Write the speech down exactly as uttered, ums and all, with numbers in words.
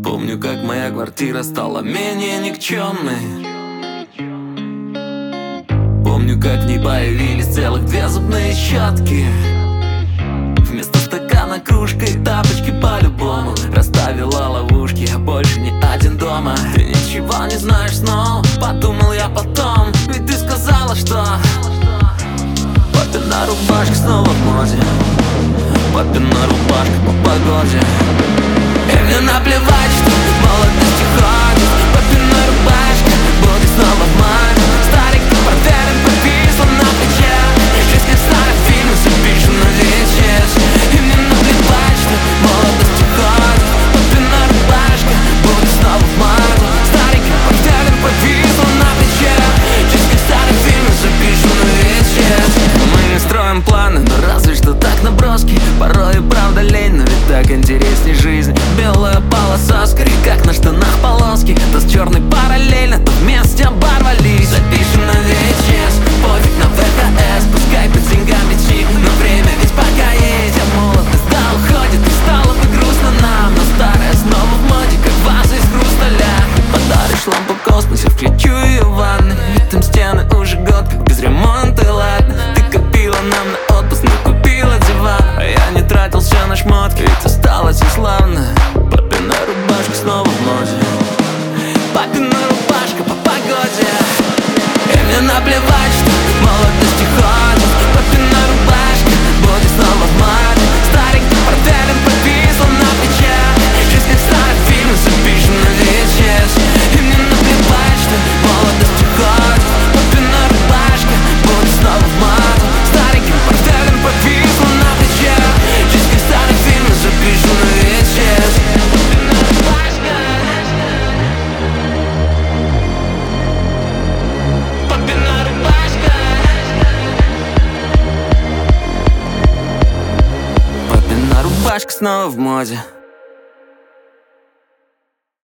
Помню, как моя квартира стала менее никчемной. Помню, как в ней появились целых две зубные щетки. Вместо стакана кружка и тапочки по-любому. Расставила ловушки, я больше не один дома. Ты ничего не знаешь снова, подумал я потом. Ведь ты сказала, что папина рубашка снова в моде. Папина рубашка по погоде. И мне наплевать, что молодость уходит. Папина рубашка будет снова в моде. Старик, ты проверен, прописан на плече. Жизнь как в старом фильме, запишем на ви эйч эс. И мне наплевать, что молодость уходит. Папина рубашка будет снова в моде. Старик, ты проверен, прописан на плече. Жизнь как в старом фильме, запишем на ви эйч эс. Мы не строим планы, но разве что так наброски. Порой и правда лень, но ведь так интересней жизнь. Белая полоса, скорее как на штанах полоски. То с черной параллельно, то вместе оборвались. Запишем на ви эйч эс, пофиг на вэ ха эс. Пускай под деньгами чип, но время ведь пока есть. А молодость да уходит, и стало бы грустно нам. Но старая снова в моде, как ваза из хрусталя. Подаришь лампу в космосе, включу ее в ванной. Ведь там стены уже год, как без ремонта, и ладно. Ты копила нам на отпуск, не купила диван. А я не тратил все на шмотки, ведь осталось и славно. Папина рубашка снова в моде. Папина рубашка по погоде. И мне наплевать, что молодость уходит. Папина рубашка будет снова в моде. Старик, ты проверен, прописан на плече. Жизнь как в старом фильме, запишем на ви эйч эс. И мне наплевать, что молодость уходит. Папина рубашка будет снова в моде. Старик, ты проверен, прописан на плече. Жизнь как в старом фильме, запишем на ви эйч эс. Папина рубашка. Папина рубашка снова в моде.